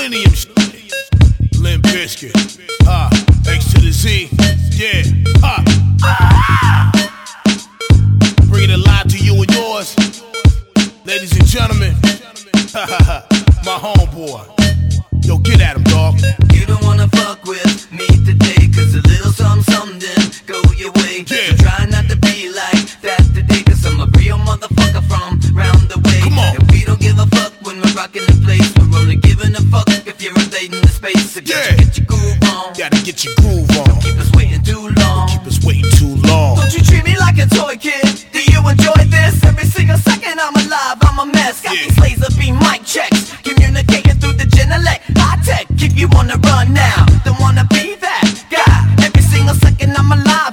Millennium Limp Bizkit, X to the Z, yeah, bringing it live to you and yours, ladies and gentlemen, my homeboy, yo, get at him, dog. You don't wanna fuck with me today, cause a little something didn't go your way. Yeah. So try not to be like that today, cause I'm a real motherfucker from round the way. Come on. And we don't give a fuck when we're rocking the place. We're only giving a fuck if you're invading the space. So Yeah. get your groove on. Gotta get your groove on. Keep us waiting too long. Keep us waiting too long. Don't you treat me like a toy kid. Do you enjoy this? Every single second I'm alive, I'm a mess. Got Yeah. these laser beam mic checks, communicating through the Genelec high tech. Keep you on the run now. Don't wanna be that guy. Every single second I'm alive,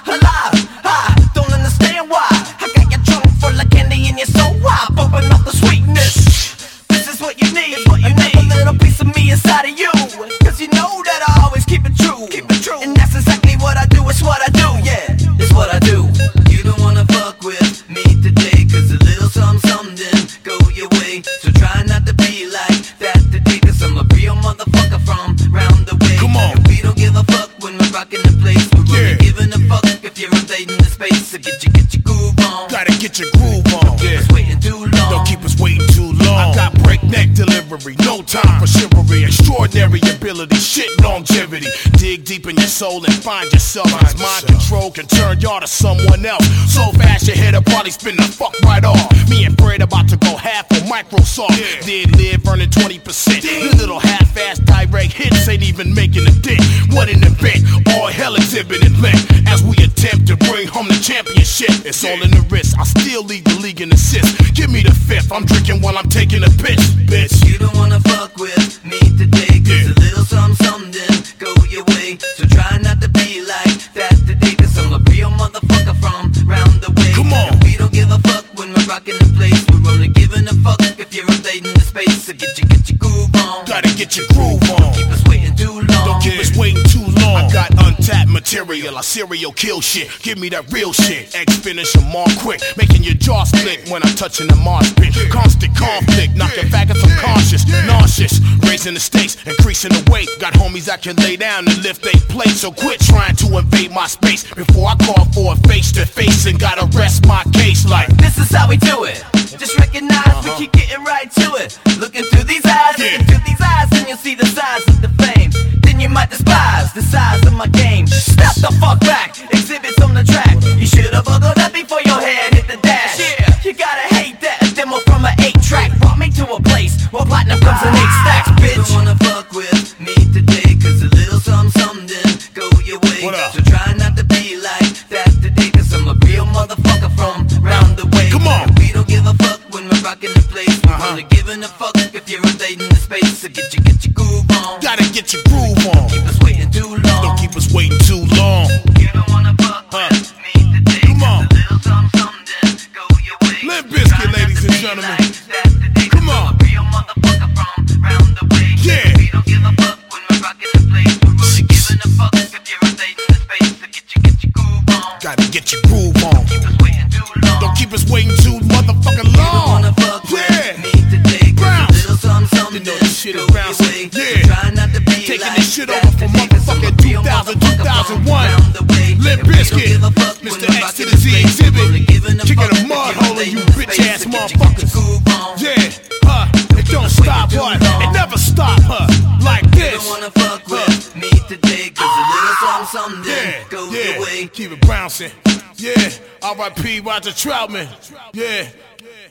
I don't understand why. I got your trunk full of candy and you're so wild. Open up the sweetness. This is what you need. Another little piece of me inside of you. Cause you know that I always keep it true. And that's exactly what I do, it's what I do. Yeah, it's what I do. You don't wanna fuck with me today, cause a little something didn't go your way. So try not to be like that today, cause I'm a real motherfucker from round the way. Come on. And we don't give a fuck when we're rocking the place. We're Yeah. only giving a fuck if you're invading the space. So get your groove on. Gotta get your groove on. Keep us waiting too long. Don't keep us waiting too long. I got breakneck delivery, no time for chivalry. Extraordinary ability, shit longevity. Dig deep in your soul and find yourself. Cause mind control can turn y'all to someone else. So fast your head will probably spin the fuck right off. Me and Fred about to go half on Microsoft. Did live earning 20%. The little half-ass direct hits ain't even making a dent. What an event, all hell exhibited length. As we attempt to bring home the championship. It's all in the wrist, I still lead the league in assists. Give me the fifth, I'm drinking while I'm taking a piss, bitch. You don't wanna fuck with me today, cause a little something didn't go your way. So try not to be like that today, cause I'm a real motherfucker from round the way. Come on. And we don't give a fuck when we're rocking the place. We're only giving a fuck if you're invading the space. So get your groove on. Gotta get your groove on. Keep us waiting too long. Don't keep us waiting too long. I got untapped material, I serial kill shit. Give me that real shit. X finish them all quick, making your jaw split when I'm touching the Mars pit. Constant conflict, knocking faggots unconscious, nauseous, raising the stakes, increasing the weight. Got homies that can lay down and lift they plate. So quit trying to invade my space before I call for a face to face and gotta rest my case like. This is how we do it. Just recognize we keep getting right to it. Looking through these eyes, Yeah. looking through these eyes, and you'll see the size of the fame. Then you might despise the size of my game. Step the fuck back, exhibits on the track. You should've buckled up before your head hit the dash. Yeah, you gotta hate that. A demo from an 8-track brought me to a place where platinum comes in 8 stacks, bitch. You don't wanna fuck with me today, cause a little something didn't go your way. What up? So try not to be like that today, cause I'm a real motherfucker from round the way. Come on. And we don't give a fuck when we're rocking the place. We're only giving a fuck if you're invading the space. So get your groove on. Gotta get your groove on. Keep us waiting too long. Don't keep us waiting too long. You don't wanna fuck with me today. Come on. Cause a little something didn't go your way. Limp Bizkit, ladies and gentlemen. Come on. Real motherfucker from round the way. Yeah. We don't give a fuck when we're rocking the place. We're only giving a fuck if you're invading the space. So get your groove on. Gotta get your groove on. Keep us waiting too long. Don't keep us waiting too motherfucking You don't long. wanna fuck Yeah. with me today. Bounce. Cause a little something You know didn't this shit is go your bouncing. way. Yeah. So try not to be Taking like this shit that over from today, 'cause I'm a motherfucking real 2000, motherfucker from 2001. round the way. Limp And we don't Bizkit, give a fuck when Mr. we're X rocking to the Z place. exhibit. We're only giving a Kicking fuck a if mud you're hole in you invading the bitch space. ass So get motherfuckers. your groove on. Yeah, it don't stop, but it never stop, like You this. don't wanna fuck with me today, cause a little something didn't go your way. Keep it bouncing. Yeah, R.I.P. Roger Troutman. Yeah.